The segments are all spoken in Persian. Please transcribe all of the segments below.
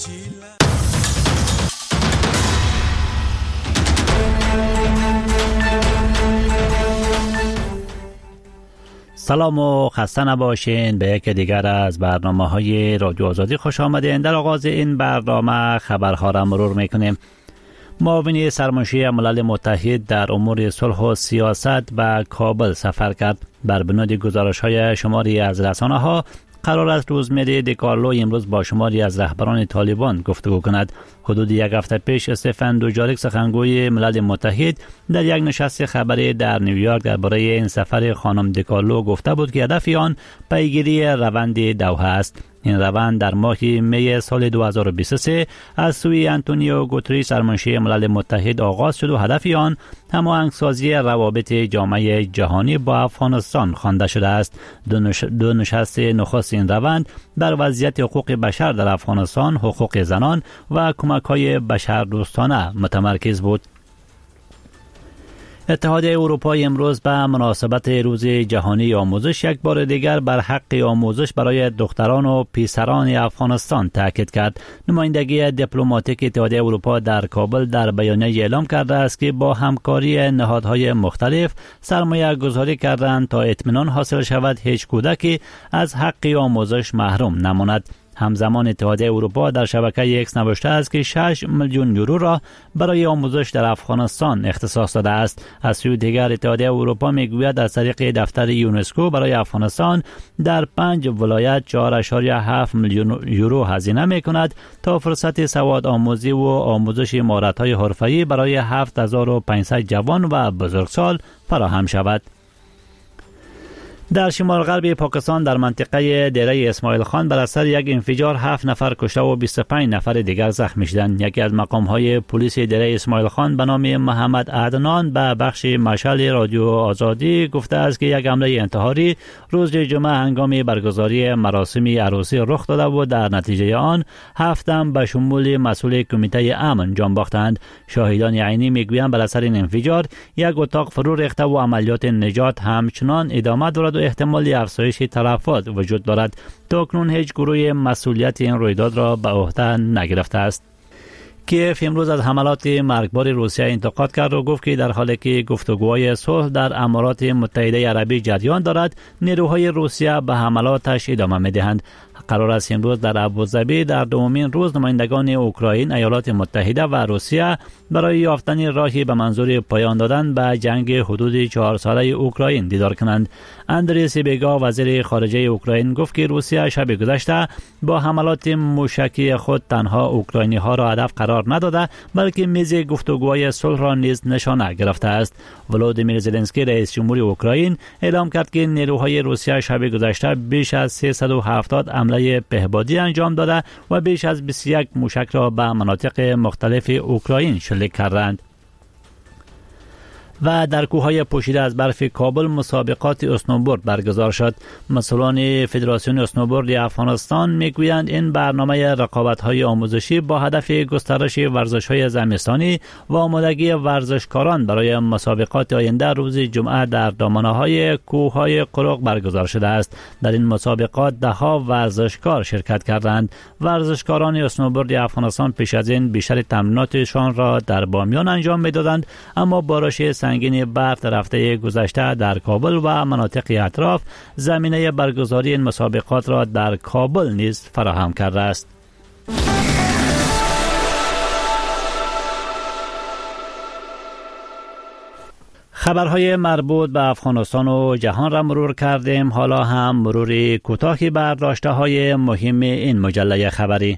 سلام و خسته نباشین. به یک دیگر از برنامه‌های رادیو آزادی خوش آمدین. در آغاز این برنامه خبرها را مرور میکنیم. معاون سرمنشی ملل متحد در امور صلح و سیاست به کابل سفر کرد. بر بنیاد گزارش‌های شماری از رسانه‌ها قرار است روزمری دیکارلو امروز با شماری از رهبران طالبان گفتگو کند. حدود یک هفته پیش استفن دوجاریک سخنگوی ملل متحد در یک نشست خبری در نیویورک درباره این سفر خانم دیکارلو گفته بود که هدف آن پیگیری روند دوحه است. این روند در ماه می سال 2023 از سوی انتونیو گوتریس سرمنشی ملل متحد آغاز شد و هدف آن هماهنگسازی روابط جامعه جهانی با افغانستان خوانده شده است. دو نشست نخست این روند بر وضعیت حقوق بشر در افغانستان، حقوق زنان و کمک‌های بشردوستانه متمرکز بود. اتحاد اروپا امروز به مناسبت روز جهانی آموزش یک بار دیگر بر حق آموزش برای دختران و پسران افغانستان تاکید کرد. نمایندگی دیپلماتیک اتحاد اروپا در کابل در بیانیه اعلام کرده است که با همکاری نهادهای مختلف سرمایه گذاری کردند تا اطمینان حاصل شود هیچ کودکی از حق آموزش محروم نماند. همزمان اتحاد اروپا در شبکه اکس نوشته است که 6 میلیون یورو را برای آموزش در افغانستان اختصاص داده است. از سوی دیگر اتحاد اروپا میگوید از طریق دفتر یونسکو برای افغانستان در 5 ولایت 4.7 میلیون یورو هزینه میکند تا فرصت سواد آموزی و آموزش مهارت‌های حرفه‌ای برای 7500 جوان و بزرگسال فراهم شود. در شمال غرب پاکستان در منطقه دیره اسماعیل خان بر اثر یک انفجار 7 نفر کشته و 25 نفر دیگر زخمی شدند. یکی از مقام‌های پلیس دیره اسماعیل خان به نام محمد عدنان به بخش مشعل رادیو آزادی گفته است که یک حمله انتحاری روز جمعه هنگام برگزاری مراسم عروسی رخ داده و در نتیجه آن 7 تن به شمول مسئول کمیته امن جان باختند. شاهدان عینی میگویند بر اثر این انفجار یک اتاق فرو ریخته و عملیات نجات همچنان ادامه دارد و احتمال افزایش تلفات وجود دارد. تا اکنون هیچ گروه مسئولیت این رویداد را به عهده نگرفته است. کیف امروز از حملات مرگبار روسیه انتقاد کرد و گفت که در حالی که گفتگوهای صلح در امارات متحده عربی جریان دارد، نیروهای روسیه به حملاتش ادامه می‌دهند. قرار است امروز در ابوظبی در دومین روز نمایندگان اوکراین، ایالات متحده و روسیه برای یافتن راهی به منظور پایان دادن به جنگ حدود 4 ساله اوکراین دیدار کنند. اندری سیبیگا وزیر خارجه اوکراین گفت که روسیه شب گذشته با حملات موشکی خود تنها اوکراینی ها را هدف قرار نداده بلکه میز گفتگوهای صلح را نیز نشانه گرفته است. ولودیمیر زلنسکی رئیس جمهور اوکراین اعلام کرد که نیروهای روسیه شب گذشته بیش از 370 حمله پهپادی انجام داده و بیش از 21 موشک را به مناطق مختلف اوکراین شلیک کردند. و در کوههای پوشیده از برف کابل مسابقات اسنوبورد برگزار شد. مسئولان فدراسیون اسنوبورد افغانستان میگویند این برنامه رقابت‌های آموزشی با هدف گسترش ورزش‌های زمستانی و آمادگی ورزشکاران برای مسابقات آینده روز جمعه در دامنه‌های کوههای قرق برگزار شده است. در این مسابقات ده‌ها ورزشکار شرکت کردند. ورزشکاران اسنوبورد افغانستان پیش از این بیشتر تمریناتشان را در بامیان انجام می‌دادند، اما بارش سنگین برف در هفته گذشته در کابل و مناطق اطراف زمینه برگزاری این مسابقات را در کابل نیز فراهم کرده است. خبرهای مربوط به افغانستان و جهان را مرور کردیم. حالا هم مرور کوتاهی بر داشته‌های مهم این مجله خبری.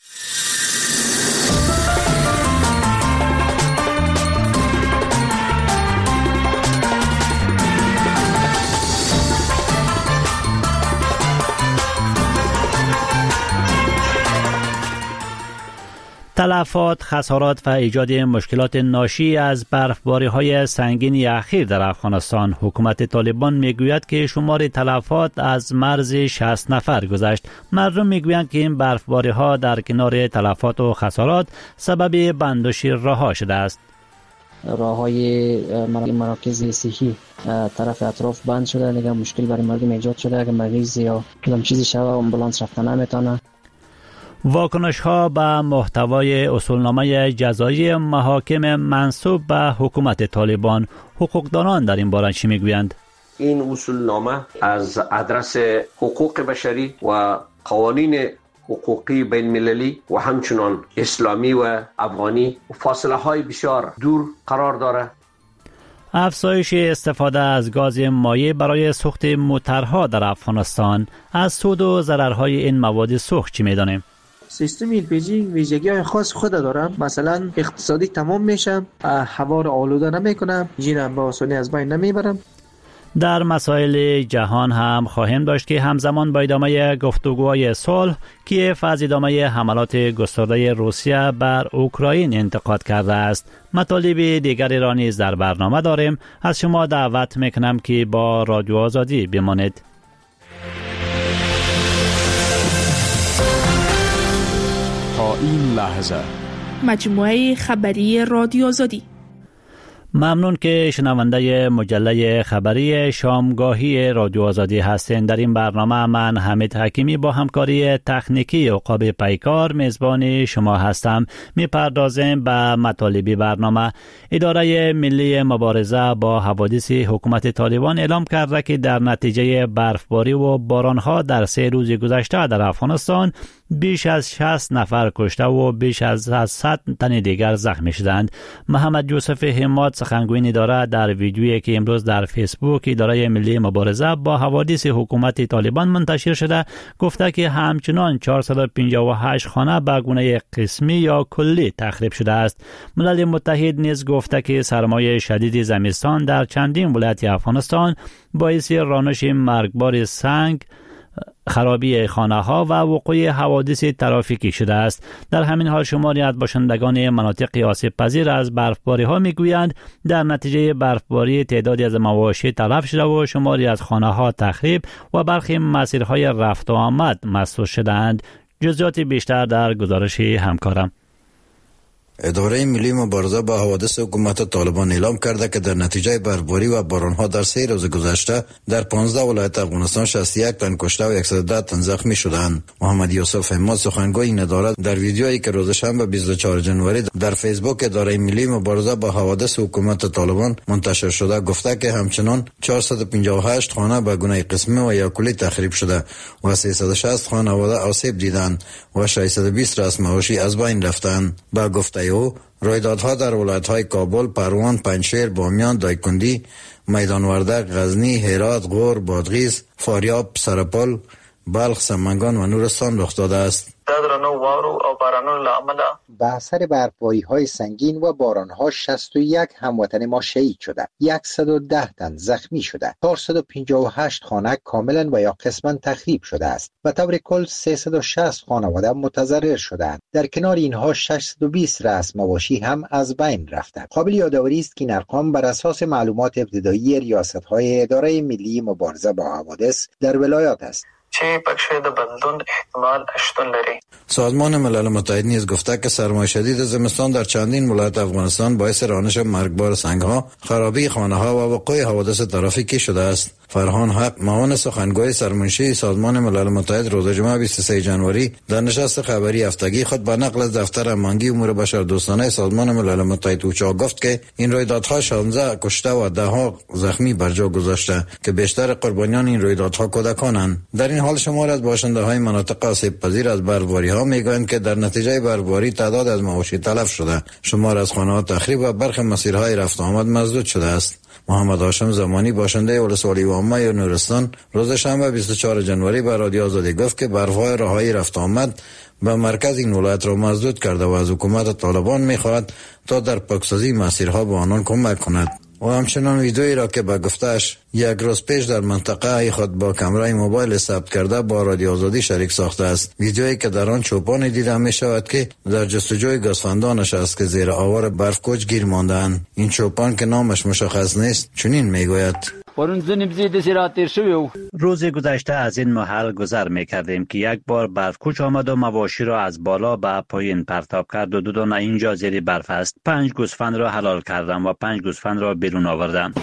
تلفات، خسارات و ایجاد مشکلات ناشی از برفباری‌های سنگین اخیر در افغانستان. حکومت طالبان میگوید که شمار تلفات از مرز 60 نفر گذشت. مردم میگویند که این برفباری‌ها در کنار تلفات و خسارات سبب بند و شیر راه‌ها شده است. راه‌های مراکز صحی طرف اطراف بند شده، دیگه مشکل برای مردم ایجاد شده. اگه مریض یا کدام چیزی شوه آمبولانس رفتن نمیتونه. واکنش ها به محتوای اصولنامه جزایی محاکم منسوب به حکومت طالبان، حقوقدانان در این باره چی میگویند؟ این اصولنامه از ادرس حقوق بشری و قوانین حقوقی بین المللی و همچنان اسلامی و افغانی فاصله های بسیار دور قرار داره. افزایش استفاده از گاز مایع برای سوخت موترها در افغانستان، از سود و ضررهای این مواد سوخت چی میدانیم؟ سیستم LPG ویژگی‌های خاص خود داره. مثلا اقتصادی تمام میشه، هوا را آلوده نمیکنه، ژن هم به آسانی از بین نمیبرم. در مسائل جهان هم خواهیم داشت که همزمان با ادامه گفتگوهای صلح، کیف از ادامه حملات گسترده روسیه بر اوکراین انتقاد کرده است. مطالب دیگری را نیز در برنامه داریم. از شما دعوت میکنم که با رادیو آزادی بمانید. تا این لحظه مجموعه خبری رادیو آزادی. ممنون که شنونده مجله خبری شامگاهی رادیو آزادی هستین. در این برنامه من حمید حکیمی با همکاری تکنیکی عقاب پیکار میزبان شما هستم. میپردازیم به مطالب برنامه. اداره ملی مبارزه با حوادث حکومت طالبان اعلام کرده که در نتیجه برفباری و بارانها در 3 روز گذشته در افغانستان بیش از 60 نفر کشته و بیش از 100 تن دیگر زخمی شدند. محمد یوسف همت سخنگوی اداره در ویدیویی که امروز در فیسبوک اداره ملی مبارزه با حوادث حکومت طالبان منتشر شده گفته که همچنان 458 خانه به گونه قسمی یا کلی تخریب شده است. ملل متحد نیز گفته که سرمای شدید زمستان در چندین ولایت افغانستان باعث رانش مرگبار سنگ، خرابی خانه ها و وقوع حوادث ترافیکی شده است. در همین حال شماری از باشندگان مناطق آسیب پذیر از برفباری ها میگویند در نتیجه برفباری تعدادی از مواشی تلف شده و شماری از خانه ها تخریب و برخی مسیرهای رفت و آمد مسدود شدند. جزئیات بیشتر در گزارش همکارم. اداره ملی مبارزه با حوادث حکومت طالبان اعلام کرده که در نتیجه برفباری و بارانها در 3 روز گذشته در 15 ولایت افغانستان 61 تن کشته و 110 تن زخمی شدند. محمد یوسف همت سخنگوی این اداره در ویدیویی که روز شنبه 24 جنوری در فیسبوک اداره ملی مبارزه با حوادث حکومت طالبان منتشر شده گفته که همچنان 458 خانه به گونه قسمی و یا کلی تخریب شده و 360 خانواده آسیب دیدند و 620 رأس مواشی از بین رفتند. با گفته او رویدادها در ولایت‌های کابل، پروان، پنجشیر، بامیان، دایکندی، میدان وردک، غزنی، هرات، غور، بادغیس، فاریاب، سرپل، بلخ، سمنگان و نورستان رخ داده است. به اثر برفباری‌های سنگین و باران‌ها 61 هموطن ما شهید شده، 110 تن زخمی شده، 458 خانه کاملا و یا قسما تخریب شده است و طور کل 360 خانواده متضرر شدند. در کنار اینها 620 رأس مواشی هم از بین رفتند. قابل یادآوری است که این ارقام بر اساس معلومات ابتدایی ریاست‌های اداره ملی مبارزه با حوادث در ولایات است. سازمان ملل متحد نیز گفته که سرمای شدید زمستان در چندین ولایت افغانستان باعث رانش مرگبار سنگ‌ها، خرابی خانه‌ها و وقوع حوادث ترافیکی شده است. فرهان حق معاون سخنگوی سرمنشی سازمان ملل متحد روز جمعه 23 جنوری در نشست خبری هفتگی خود به نقل از دفتر امانگی امور بشردوستانه سازمان ملل متحد اوچا گفت که این رویدادها 16 کشته و 10 زخمی بر جا گذاشته که بیشتر قربانیان این رویدادها کودکانند. در این حال شمار از باشنده‌های مناطق آسیب پذیر از برفباری‌ها میگویند که در نتیجه برفباری تعداد از مواشی تلف شده، شمار از خانه‌ها تخریب و برخی مسیرهای رفت و آمد مسدود شده است. محمد هاشم زمانی باشنده ولسوالی وامای نورستان روز شنبه 24 جنوری به رادیو آزادی گفت که برف‌های راههای رفت آمد به مرکز این ولایت را مسدود کرده و از حکومت طالبان می‌خواهد تا در پاکسازی مسیرها به آنان کمک کند. و همچنان ویدئویی را که به گفته‌اش یک روز پیش در منطقه خود با کامرای موبایل ثبت کرده با رادیو آزادی شریک ساخته است. ویدئویی که در آن چوپانی دیده می شود که در جستجوی گوسفندانش است که زیر آوار برف کوچ گیر مانده‌اند. این چوپان که نامش مشخص نیست چنین می گوید: روز گذشته از این محل گذر می‌کردیم که یک بار برف کوچ آمد و مواشی را از بالا به پایین پرتاب کرد و دو دانه اینجا زیر برف است. 5 گوسفند را حلال کردم و 5 گوسفند را بیرون آوردم.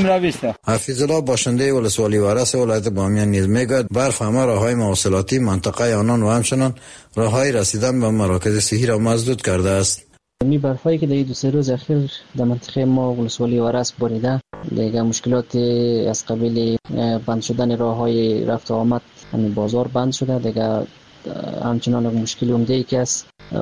حفیظ الله باشنده ولسوالی ورس ولایت بامیان نیز میگوید برف همه راههای مواصلاتی منطقه آنان و همچنان راههای رسیدن به مراکز صحی را مسدود کرده است. می برفایی که در 2-3 روز اخیر در منطقه ما ولسوالی ورس باریده، دیگه مشکلات از قبیل بند شدن راههای رفت و آمد، همین بازار بند شده، دیگه همچنان مشکل عمده‌ای که است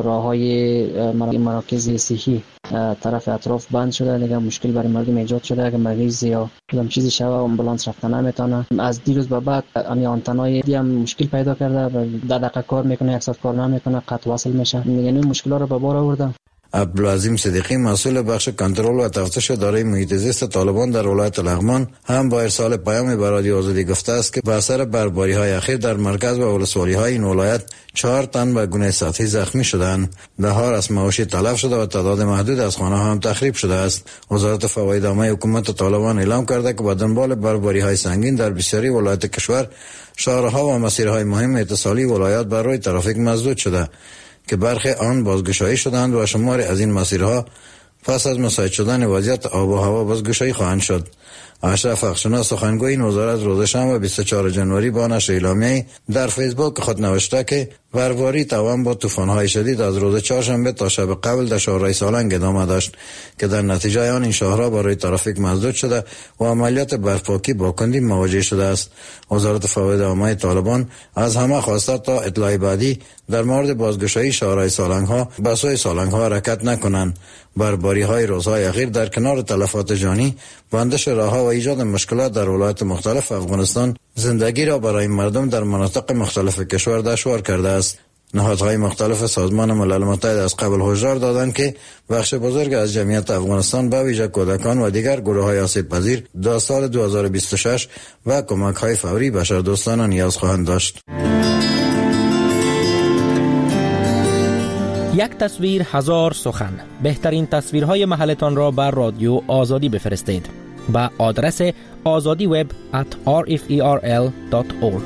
راههای مراکز صحی طرف اطراف بند شده، دیگه مشکل برای مردم ایجاد شده. اگه مریض یا کدام چیزی شوه آمبولانس رفتن نمیتونه. از دیروز به بعد امی آنتنای دی هم مشکل پیدا کرده، 10 دقیقه کار میکنه، 1 ساعت کار نمیکنه، قطع وصل میشه. یعنی مشکلات رو به بار آورده. عبدالعظیم صدیقی مسئول بخش کنترل و تفتیش اداره محیط زیست طالبان در ولایت لغمان هم با ارسال پیامی به رادیو آزادی گفته است که به اثر برفباری‌های اخیر در مرکز و ولسوالی‌های این ولایت 4 تن به گونه سطحی زخمی شدند. ده‌ها از مواشی تلف شده و تعداد محدود از خانه‌ها هم تخریب شده است. وزارت فواید عامه حکومت طالبان اعلام کرده که با دنبال برفباری‌های سنگین در بسیاری ولایات کشور شهرها و مسیرهای مهم اتصالی ولایات بر روی ترافیک مسدود شده که برخی آن بازگشایی شدند و شماری از این مسیرها پس از مساعد شدن وضعیت آب و هوا بازگشایی خواهند شد. اشرف اخشنا سخنگوی این وزارت روز شنبه 24 جنوری با نشر اعلامیه‌ای در فیسبوک خود نوشته که برفباری توان با طوفان‌های شدید از روز چهارشنبه تا شب قبل در شهرهای سالنگ ادامه داشت که در نتیجه آن این شهرها برای ترافیک مسدود شده و عملیات برفپاکی با کندی مواجه شده است. وزارت فواید عامه طالبان از همه خواسته تا اطلاع بعدی در مورد بازگشایی شهرهای سالنگ‌ها به سوی سالنگ‌ها حرکت نکنند. برفباری‌های روزهای اخیر در کنار تلفات جانی، بندش راه‌ها و ایجاد مشکلات در ولایات مختلف افغانستان زندگی را برای مردم در مناطق مختلف کشور دشوار کرده است. نهادهای مختلف سازمان ملل متحد از قبل هشدار دادند که بخش بزرگ از جمعیت افغانستان به ویژه کودکان و دیگر گروه‌های آسیب‌پذیر در سال 2026 و کمک‌های فوری بشردوستانه نیاز خواهند داشت. یک تصویر هزار سخن. بهترین تصویرهای محلتان را بر رادیو آزادی بفرستید با آدرس azadiweb@rferl.org.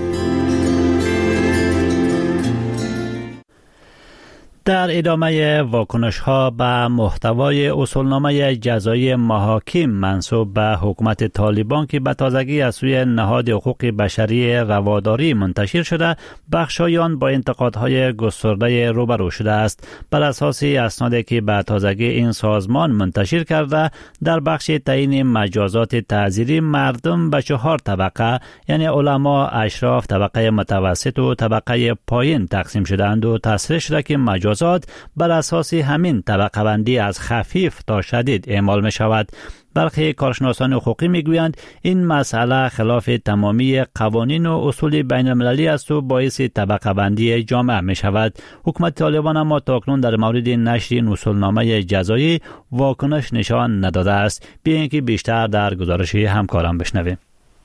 در ادامه واکنش‌ها به محتوای اصولنامه جزایی محاکم منسوب به حکومت طالبان که به تازگی از سوی نهاد حقوق بشری رواداری منتشر شده، بخش‌های آن با انتقادهای گسترده روبرو شده است. بر اساس اسنادی که به تازگی این سازمان منتشر کرده، در بخش تعیین مجازات تعزیری مردم به 4 طبقه یعنی علما، اشراف، طبقه متوسط و طبقه پایین تقسیم شدند و تصریح شده که مجازات بر اساس همین طبقه بندی از خفیف تا شدید اعمال می شود. برخی کارشناسان حقوقی می گویند این مسئله خلاف تمامی قوانین و اصول بین المللی است و باعث طبقه بندی جامعه می شود. حکومت طالبان اما تاکنون در مورد نشر این اصولنامه جزایی واکنش نشان نداده است. بیایید که بیشتر در گزارش همکاران بشنویم.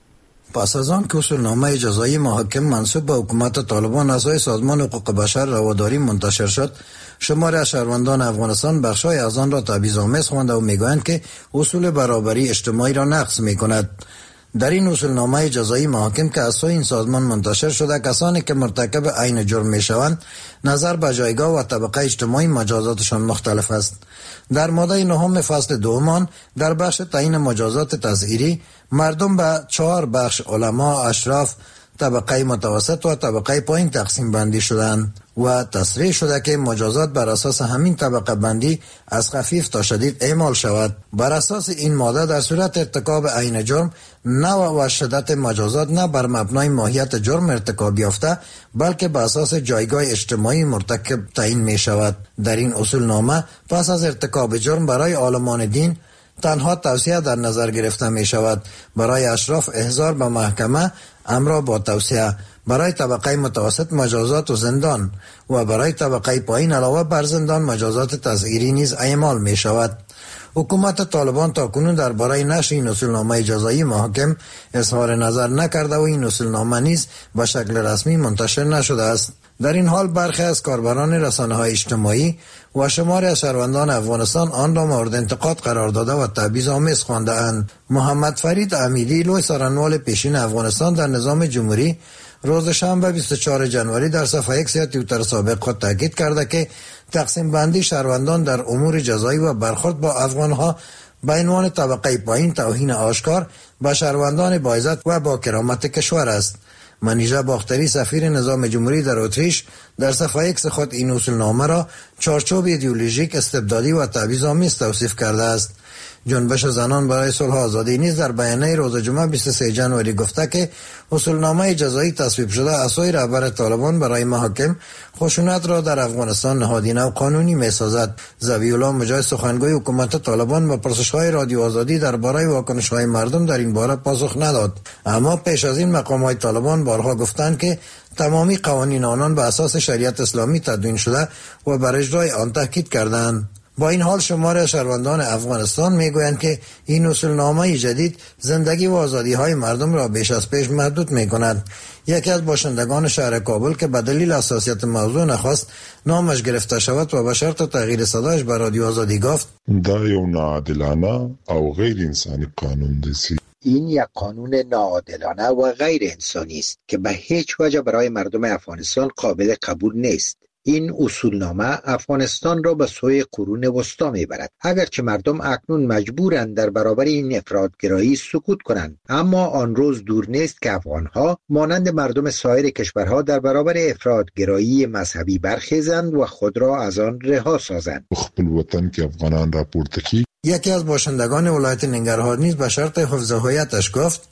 پس از آن که اصولنامه جزایی محاکم منسوب به حکومت طالبان از سازمان حقوق بشر رواداری منتشر شد، شماری از شهروندان افغانستان بخشای از آن را تبعیض‌آمیز خوانده و میگویند که اصول برابری اجتماعی را نقض میکند. در این اصولنامه جزایی محاکم که از سوی این سازمان منتشر شده، کسانی که مرتکب عین جرم میشوند نظر به جایگاه و طبقه اجتماعی مجازاتشان مختلف است. در ماده 9 فصل 2 در بخش تعیین مجازات تزهیری مردم به 4 بخش علما، اشراف، طبقه متوسط و طبقه پایین تقسیم بندی شدند و تصریح شده که مجازات بر اساس همین طبقه بندی از خفیف تا شدید اعمال شود. بر اساس این ماده در صورت ارتکاب عین جرم نوع و شدت مجازات نه بر مبنای ماهیت جرم ارتکاب یافته بلکه بر اساس جایگاه اجتماعی مرتکب تعیین می شود. در این اصولنامه پس از ارتکاب جرم برای عالمان دین تنها توصیه در نظر گرفته می شود. برای اشراف احضار به محکمه، امر با توصیه. برای طبقه متوسط مجازات و زندان و برای طبقه پایین علاوه بر زندان مجازات تزهیری نیز اعمال می شود. حکومت طالبان تاکنون درباره نشر این اصولنامه جزایی محاکم اظهار نظر نکرده و این اصولنامه نیز به شکل رسمی منتشر نشده است. در این حال برخی از کاربران رسانه‌های اجتماعی و شماری از شهروندان افغانستان آن را مورد انتقاد قرار داده و تبعیض‌آمیز خوانده‌اند. محمد فرید امیری، لوی سرانوال پیشین افغانستان در نظام جمهوری، روز شنبه 24 جنوری در صفحه ایکس یا توییتر سابق خود تاکید کرده که تقسیم بندی شهروندان در امور جزایی و برخورد با افغانها به عنوان طبقه پایین توهین آشکار به شهروندان با عزت و با کرامت کشور است. منیژه باختری، سفیر نظام جمهوری در اتریش، در صفحه ایکس خود این اصولنامه را چارچوب ایدئولوژیک، استبدادی و تبعیض‌آمیز توصیف کرده است. جنبش زنان برای صلح و آزادی نیز در بیانیه روز جمعه 23 جنوری گفته که اصولنامه جزایی تصویب شده عصای رهبر طالبان برای محاکم خشونت را در افغانستان نهادینه و قانونی می‌سازد. ذبیح‌الله مجاهد، سخنگوی حکومت طالبان، به پرسش‌های رادیو آزادی درباره واکنش‌های مردم در این باره پاسخ نداد، اما پیش از این مقام‌های طالبان بارها گفتند که تمامی قوانین آنان به اساس شریعت اسلامی تدوین شده و بر اجرای آن تاکید کردند. با این حال شماری شهروندان افغانستان میگویند که این اصولنامه جدید زندگی و آزادی‌های مردم را بیش از پیش محدود می‌کند. یکی از باشندگان شهر کابل که به دلیل حساسیت موضوع نخواست نامش گرفته شود و به شرط تغییر صدایش به رادیو آزادی گفت: دا یو ناعادلانه او غیر انسانی قانون دی. این یک قانون ناعادلانه و غیر انسانی است که به هیچ وجه برای مردم افغانستان قابل قبول نیست. این اصولنامه افغانستان را به سوی قرون وسطا میبرد. اگرچه مردم اکنون مجبورند در برابر این افراطگرایی سکوت کنند، اما آن روز دور نیست که افغانها مانند مردم سایر کشورها در برابر افراطگرایی مذهبی برخیزند و خود را از آن رها سازند. خپل وطن که افغانان را پورته کی. یکی از باشندگان ولایت ننگرهار نیز به شرط حفظ هویتش گفت: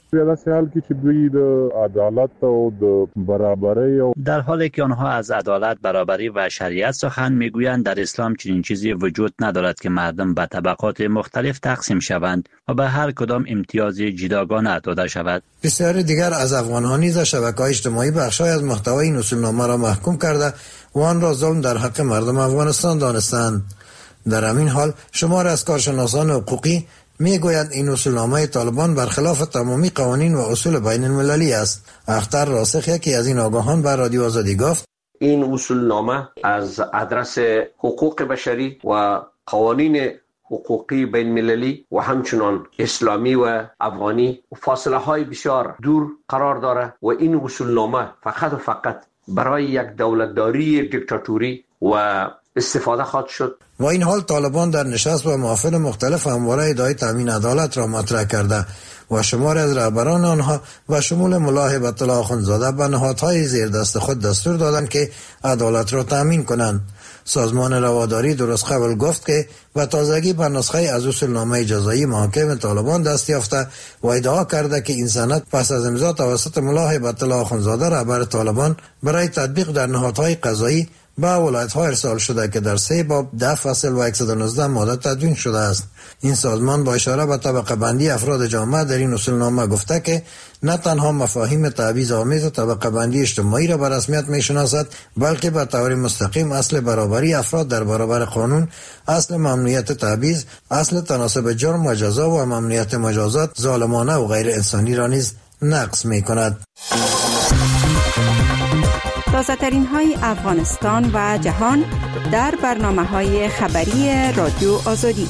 در حالی که آنها از عدالت، برابری و شریعت سخن میگویند، در اسلام چنین چیزی وجود ندارد که مردم به طبقات مختلف تقسیم شوند و به هر کدام امتیاز جداگانه داده شود. بسیاری دیگر از افغان‌ها نیز از شبکه‌های اجتماعی بخشای از محتوای این اصولنامه را محکوم کرده و آن را ظلم در حق مردم افغانستان دانستند. در همین حال شمار از کارشناسان حقوقی میگویند این اصولنامه طالبان برخلاف تمامی قوانین و اصول بین المللی است. اختر راسخ، یکی از این آگاهان، به رادیو آزادی گفت: این اصولنامه از ادرس حقوق بشری و قوانین حقوقی بین المللی و همچنان اسلامی و افغانی فاصله های بسیار دور قرار دارد و این اصولنامه فقط و فقط برای یک دولتداری دیکتاتوری و استفاده خواهد شد. و این حال طالبان در نشست و محافل مختلف همواره ادعای تامین عدالت را مطرح کرده و شمار از رهبران آنها و شمول ملا هیبت الله اخندزاده به نهادهای زیر دست خود دستور دادند که عدالت را تامین کنند. سازمان رواداری درست قبل گفت که به تازگی به نسخه از اصولنامه جزایی محاکم طالبان دست یافته و ادعا کرده که این سند پس از امضا توسط ملا هیبت الله اخندزاده رهبر طالبان برای تطبیق در نهادهای قضایی به ولایت‌ها ارسال شده که در 3 باب 10 فصل و 119 ماده تدوین شده است. این سازمان با اشاره به طبقه بندی افراد جامعه در این اصولنامه گفته که نه تنها مفاهیم تبعیض‌آمیز و طبقه بندی اجتماعی را به رسمیت می‌شناسد، بلکه به طور مستقیم اصل برابری افراد در برابر قانون، اصل ممنوعیت تبعیض، اصل تناسب جرم و جزا و ممنوعیت مجازات ظالمانه و غیر انسانی را نیز نقض می‌کند. تازه‌ترین های افغانستان و جهان در برنامه‌های خبری رادیو آزادی.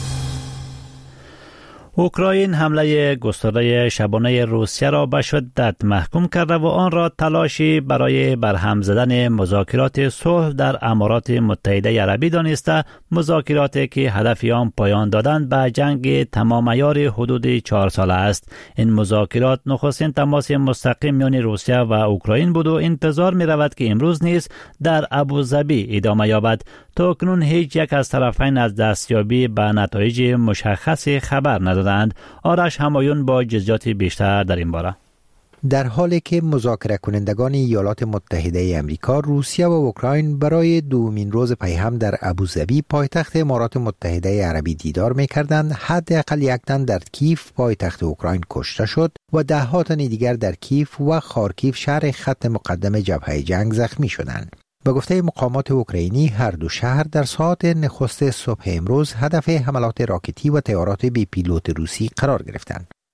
اوکراین حمله گسترده شبانه روسیه را به شدت محکوم کرده و آن را تلاشی برای برهم زدن مذاکرات صلح در امارات متحده عربی دانسته، مذاکراتی که هدف آن پایان دادن به جنگ تمام عیار حدود 4 ساله است. این مذاکرات نخستین تماس مستقیم میان روسیه و اوکراین بود و انتظار می رود که امروز نیز در ابوظبی ادامه یابد. تا کنون هیچ یک از طرفین از دستیابی به نتایج مشخصی خبر ندادند. آرش همایون با جزئیات بیشتر در این باره. در حالی که مذاکره کنندگان ایالات متحده امریکا، روسیه و اوکراین برای دومین روز پی هم در ابوظبی پایتخت امارات متحده عربی دیدار می‌کردند، حداقل یک تن در کیف پایتخت اوکراین کشته شد و ده ها تن دیگر در کیف و خارکیف شهر خط مقدم جبهه جنگ زخمی شدند. به گفته مقامات اوکراینی، هر دو شهر در ساعات نخست صبح امروز هدف حملات راکتی و طیارات بی پیلوت روسی قرار گرفتند.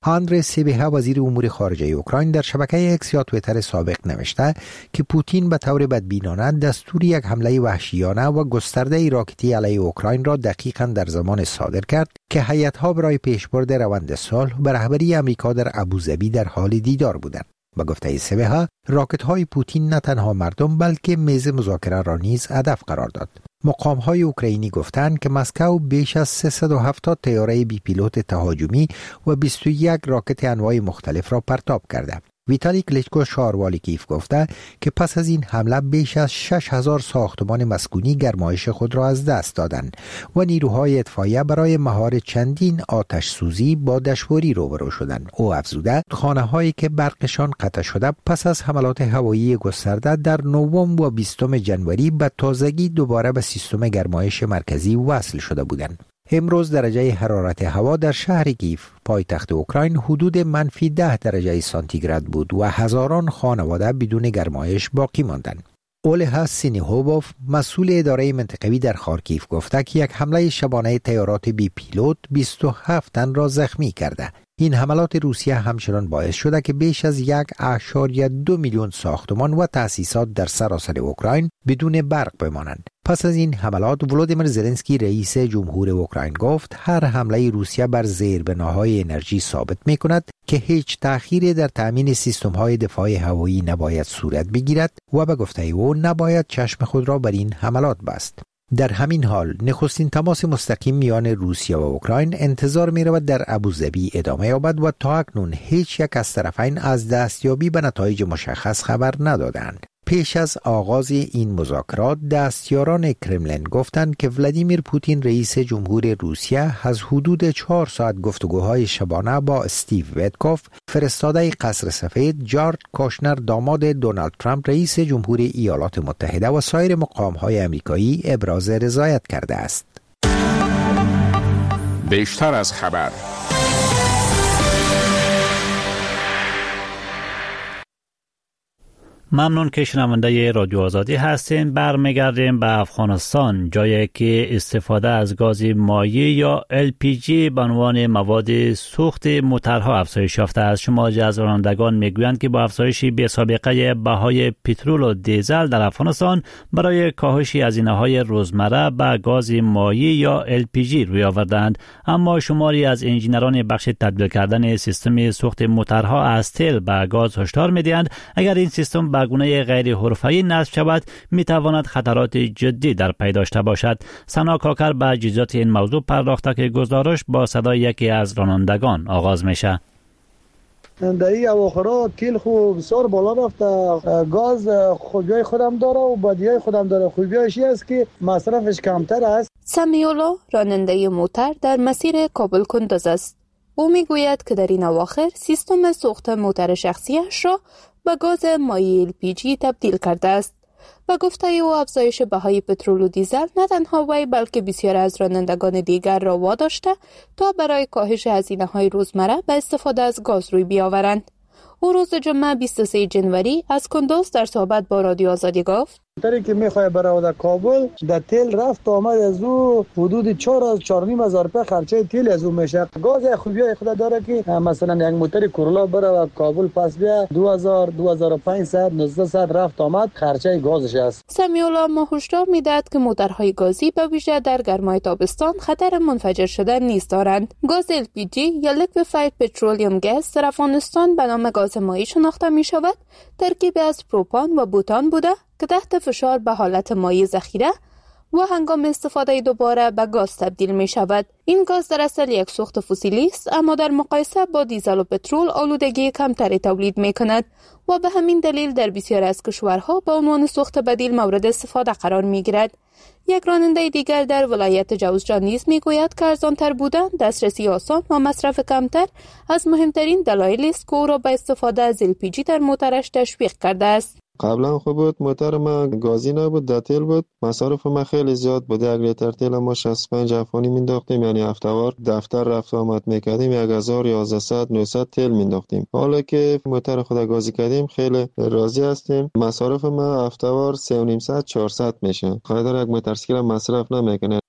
آندری سیبیها وزیر امور خارجه اوکراین در شبکه اکس یا توییتر سابق نوشته که پوتین به طور بدبینانه دستور یک حمله وحشیانه و گسترده راکتی علیه اوکراین را دقیقاً در زمان صادر کرد که هیئت‌ها برای پیشبرد روند صلح به رهبری آمریکا در ابوظبی در حال دیدار بودند. با گفته سیبیها، راکت‌های پوتین نه تنها مردم بلکه میز مذاکره را نیز هدف قرار داد. مقام‌های اوکراینی گفتند که مسکو بیش از 370 طیاره بی پیلوت تهاجمی و 21 راکت انواع مختلف را پرتاب کرده. ویتالی کلیچکو شهروالی کیف گفته که پس از این حمله بیش از 6000 ساختمان مسکونی گرمایش خود را از دست دادند و نیروهای اطفائیه برای مهار چندین آتش سوزی با دشواری روبرو شدند. او افزوده خانه‌هایی که برقشان قطع شده پس از حملات هوایی گسترده در نوامبر و 20 جنوری به تازگی دوباره به سیستم گرمایش مرکزی وصل شده بودند. امروز درجه حرارت هوا در شهر کیف پایتخت اوکراین حدود -10 درجه سانتیگراد بود و هزاران خانواده بدون گرمایش باقی ماندند. اولها سینیهوبوف مسئول اداره منطقوی در خارکیف گفته که یک حمله شبانه طیارات بی پیلوت 27 تن را زخمی کرده. این حملات روسیه همچنان باعث شده که بیش از 1.2 میلیون ساختمان و تأسیسات در سراسر اوکراین بدون برق بمانند. پس از این حملات ولودیمیر زلنسکی رئیس جمهور اوکراین گفت هر حمله روسیه بر زیربناهای انرژی ثابت می‌کند که هیچ تأخیری در تأمین سیستم‌های دفاع هوایی نباید صورت بگیرد و به گفته او نباید چشم خود را بر این حملات بست. در همین حال نخستین تماس مستقیم میان روسیه و اوکراین انتظار می رود در ابوظبی ادامه یابد و تا اکنون هیچ یک از طرفین از دستیابی به نتایج مشخص خبر ندادند. پیش از آغاز این مذاکرات دستیاران کرملین گفتند که ولادیمیر پوتین رئیس جمهور روسیه از حدود 4 ساعت گفتگوهای شبانه با استیو ویتکوف، فرستاده قصر سفید، جارد کوشنر داماد دونالد ترامپ رئیس جمهور ایالات متحده و سایر مقام‌های آمریکایی ابراز رضایت کرده است. بیشتر از خبر. ممنون که شنونده رادیو آزادی هستین. برمیگردیم به افغانستان، جایی که استفاده از گاز مایع یا LPG به عنوان مواد سوخت موترها افزایش یافته است. شماری از رانندگان میگویند که با افزایش بی‌سابقه بهای پترول و دیزل در افغانستان برای کاهش هزینه‌های روزمره به گاز مایع یا LPG روی آوردند، اما شماری از انجینران بخش تبدیل کردن سیستم سوخت موترها از تیل به گاز هشدار می‌دهند اگر این سیستم به گونه غیر حرفه‌ای نصب شود میتواند خطرات جدی در پی داشته باشد. سنا کاکر به جزئیات این موضوع پرداخته که گزارش با صدای یکی از رانندگان آغاز میشه. در این اواخرها تیل خوب بسیار بالا رفته، گاز خوبیای خودم داره و بدیای خودم داره. خوبیایش است که مصرفش کمتر است. سمیولا راننده موتر در مسیر کابل کندوز است. او میگوید که در این اواخر سیستم سوخت موتر شخصیش را به گاز مایع LPG تبدیل کرده است. و گفته او افزایش بهای پترول و دیزل نه تنها وی بلکه بسیار از رانندگان دیگر را واداشته تا برای کاهش هزینه‌های روزمره به استفاده از گاز روی بیاورند. او روز جمعه 23 جنوری از کندوز در صحبت با رادیو آزادی گفت: موتری که میخواه برای در کابل در تیل رفت آمد از او حدود 4 از 4,500 روپیه خرچه تیل از او میشه. گاز خوبیای خود داره که مثلا یک موتر کورولا برای کابل پس بیا 2000 2500 1900 رفت آمد خرچه گازش است. سمیولا ما هشدار میدهد که موترهای گازی به ویژه در گرمای تابستان خطر منفجر شدن نیز دارند. گاز LPG یا لیکویفاید پترولیوم گاز در افغانستان به نام گاز مایع شناخته می شود. ترکیبی از پروپان و بوتان بوده که تحت فشار به حالت مایع ذخیره و هنگام استفاده دوباره به گاز تبدیل می شود. این گاز در اصل یک سوخت فسیلی است، اما در مقایسه با دیزل و پترول آلودگی کمتری تولید می کند و به همین دلیل در بسیار از کشورها به عنوان سوخت بدیل مورد استفاده قرار می گیرد. یک راننده دیگر در ولایت جوزجان نیز می گوید که ارزان‌تر بودن، دسترسی آسان و مصرف کمتر از مهمترین دلایلی است که او را به استفاده از LPG در موترش تشویق کرده است. قبلا خوب بود، موتر ما گازی نبود، در تیل بود. مصارف ما خیلی زیاد بود. 1 لیتر تیل ما 65 افغانی مینداختیم، یعنی هفته‌وار دفتر رفت آمد میکردیم 1000 1100 900 تیل مینداختیم. حالا که موتر خود گازی کردیم خیلی راضی هستیم. مصارف ما هفته‌وار 3500 400 میشه. خاطر یک موتورسیکل مصرف نمیکنه.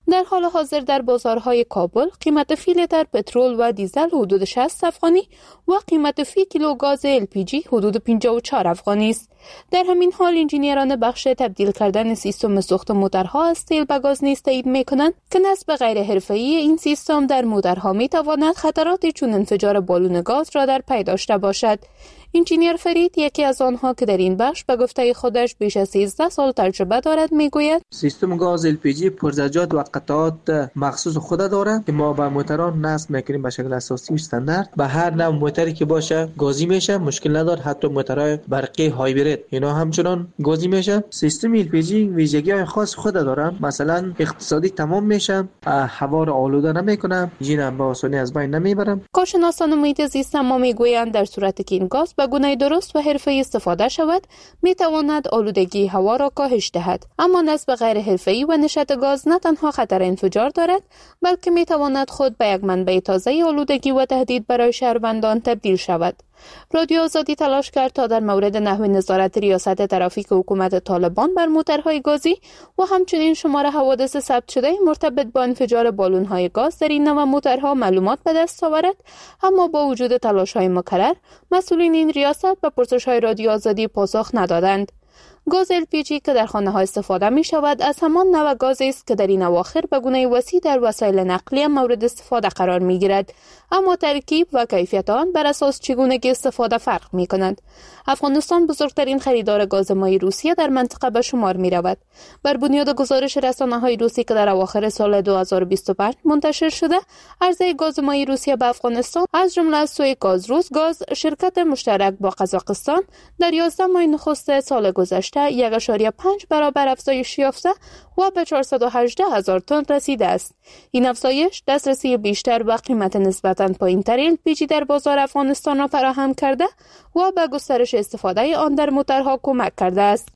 در حال حاضر در بازارهای کابل قیمت فی لیتر پترول و دیزل حدود 60 افغانی و قیمت فی کیلو گاز LPG حدود 54 افغانی است. در همین حال انجینیران بخش تبدیل کردن سیستم سوخت موتورها از تیل به گاز نیز تایید می‌کنند که نصب غیر حرفه‌ای این سیستم در موتورها می‌تواند خطراتی چون انفجار بالون گاز را در پی داشته باشد. انجینیر فرید، یکی از آنها که در این بخش به گفته خودش بیش از 13 سال تجربه دارد، میگوید سیستم گاز LPG پرزجاج و قطعات مخصوص خود دارد که ما به موتوران نصب میکنیم به شکل اساسی استاندارد. به هر نوع موتوری که باشه گازی میشه، مشکل نداره. حتی موتورهای برقی هایبرید اینا همچنان گازی میشه. سیستم LPG ویژگی‌های خاص خود داره، مثلا اقتصادی تمام میشه، هوا را آلوده نمیکنه، جین به آسانی از بین نمیبره. کارشناسان محیط زیست ما میگویند در صورتی که این گاز به گونه درست و حرفه‌ای استفاده شود میتواند آلودگی هوا را کاهش دهد، اما نصب غیر حرفه‌ای و نشت گاز نه تنها خطر انفجار دارد بلکه میتواند خود به یک منبع تازه آلودگی و تهدید برای شهروندان تبدیل شود. رادیو آزادی تلاش کرد تا در مورد نحو نظارت ریاست ترافیک حکومت طالبان بر موتورهای گازی و همچنین شمار حوادث ثبت شده مرتبط با انفجار بالون‌های گاز در این نوع موتورها معلومات به دست آورد، اما با وجود تلاش‌های مکرر مسئولین این ریاست به پرسش‌های رادیو آزادی پاسخ ندادند. گاز LPG که در خانه‌ها استفاده می‌شود از همان نوع گازی است که در این اواخر به گونه وسیع در وسایل نقلیه مورد استفاده قرار می‌گیرد، اما ترکیب و کیفیت آن بر اساس چگونگی استفاده فرق می‌کند. افغانستان بزرگترین خریدار گاز مای روسیه در منطقه به شمار می‌رود. بر بنیاد گزارش رسانه‌های روسی که در اواخر سال 2025 منتشر شده، عرضه گاز مای روسیه به افغانستان از جمله از سوی گازروس گاز، شرکت مشترک با قزاقستان، در 11 ماه نخست سال گذشته 1.5 برابر افزایش یافته و به 418,000 تن رسیده است. این افزایش دسترسی بیشتر و قیمت نسبتاً پایین‌تر LPG در بازار افغانستان را فراهم کرده و به گسترش استفاده آن در موتورها کمک کرده است.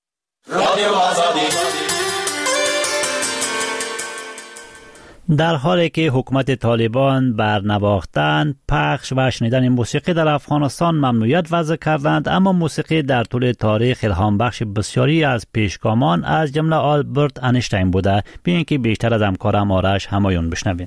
در حالی که حکومت طالبان بر نواختن، پخش و شنیدن موسیقی در افغانستان ممنوعیت وضع کردند، اما موسیقی در طول تاریخ الهام بخش بسیاری از پیشگامان از جمله آلبرت انشتین بوده. بیاین که بیشتر از همکارم آرش همایون بشنویم.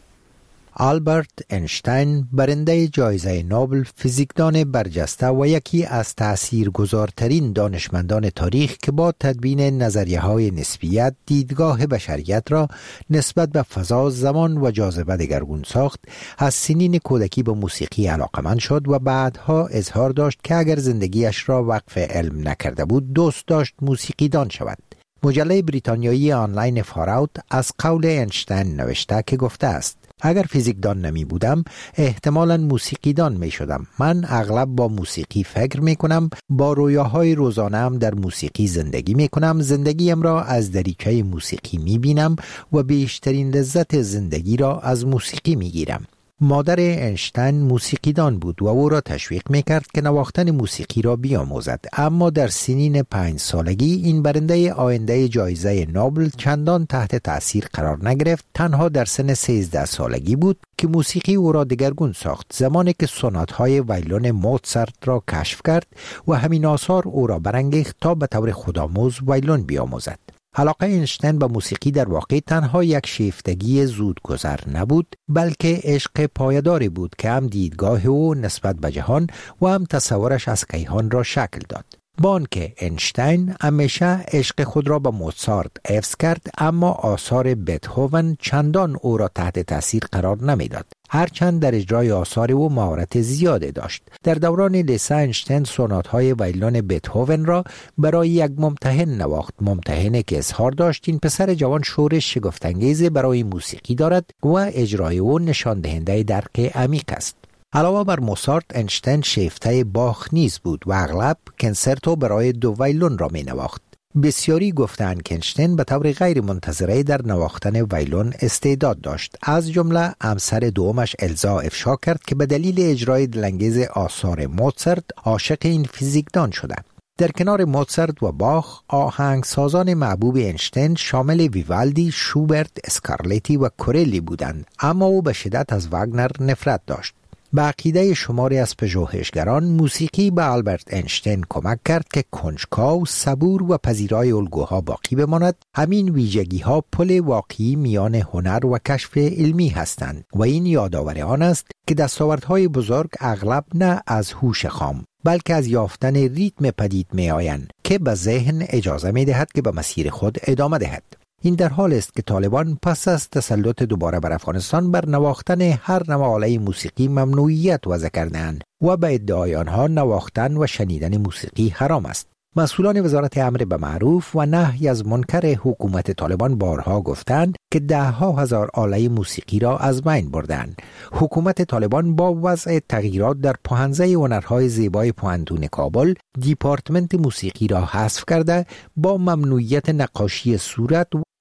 آلبرت انشتین برنده جایزه نوبل، فیزیکدان برجسته و یکی از تأثیرگذارترین دانشمندان تاریخ که با تدوین نظریه‌های نسبیت دیدگاه بشریت را نسبت به فضا، زمان و جاذبه دگرگون ساخت، از سنین کودکی به موسیقی علاقمند شد و بعدها اظهار داشت که اگر زندگیش را وقف علم نکرده بود دوست داشت موسیقیدان شود. مجله بریتانیایی آنلاین فاراوت از قول انشتین نوشته که گفته است: اگر فیزیکدان نمی بودم احتمالاً موسیقیدان می شدم. من اغلب با موسیقی فکر می کنم، با رویاهای روزانه‌ام در موسیقی زندگی می کنم، زندگیم را از دریچه موسیقی می بینم و بیشترین لذت زندگی را از موسیقی می گیرم. مادر انشتین موسیقیدان بود و او را تشویق میکرد که نواختن موسیقی را بیاموزد، اما در سنین 5 سالگی این برنده آینده جایزه نوبل چندان تحت تأثیر قرار نگرفت. تنها در سن 13 سالگی بود که موسیقی او را دگرگون ساخت، زمانی که سونات‌های وایلون موزارت را کشف کرد و همین آثار او را برانگیخت تا به طور خودآموز وایلون بیاموزد. علاقه اینشتین به موسیقی در واقع تنها یک شیفتگی زودگذر نبود، بلکه عشق پایداری بود که هم دیدگاه او نسبت به جهان و هم تصورش از کیهان را شکل داد. با آنکه اینشتین همیشه عشق خود را به موزارت حفظ کرد، اما آثار بتهوون چندان او را تحت تاثیر قرار نمیداد، هرچند در اجرای آثار او مهارت زیاده داشت. در دوران لیسه اینشتین سونات‌های وایلون بتهوون را برای یک ممتحن نواخت، ممتحنی که اظهار داشت این پسر جوان شور شگفت‌انگیز برای موسیقی دارد و اجرای او نشان دهنده درک عمیق است. علاوه بر موزارت، اینشتین شیفته باخ نیز بود و اغلب کنسرتو برای 2 وایلون را می نواخت. بسیاری گفتند که اینشتین به طور غیر منتظره در نواختن وایلون استعداد داشت. از جمله همسر دومش الزا افشا کرد که به دلیل اجرای دلانگیز آثار موزارت عاشق این فیزیکدان شده. در کنار موزارت و باخ، آهنگسازان محبوب اینشتین شامل ویوالدی، شوبرت، اسکارلتی و کورلی بودند، اما او به شدت از واگنر نفرت داشت. به عقیده شماری از پژوهشگران موسیقی به آلبرت اینشتین کمک کرد که کنجکاو، صبور و پذیرای الگوها باقی بماند. همین ویژگی ها پل واقعی میان هنر و کشف علمی هستند و این یادآور آن است که دستاوردهای بزرگ اغلب نه از هوش خام بلکه از یافتن ریتم پدید می آیند که به ذهن اجازه می دهد که به مسیر خود ادامه دهد. این در حال است که طالبان پس از تسلط دوباره بر افغانستان بر نواختن هر نوع آله موسیقی ممنوعیت وضع کردند و به ادعای آنها نواختن و شنیدن موسیقی حرام است. مسئولان وزارت امر به معروف و نهی از منکر حکومت طالبان بارها گفتند که ده‌ها هزار آله موسیقی را از بین بردند. حکومت طالبان با وضع تغییرات در پاهنزه هنرهای زیبای پوهنتون کابل دیپارتمنت موسیقی را حذف کرده با ممنوعیت نقاشی صورت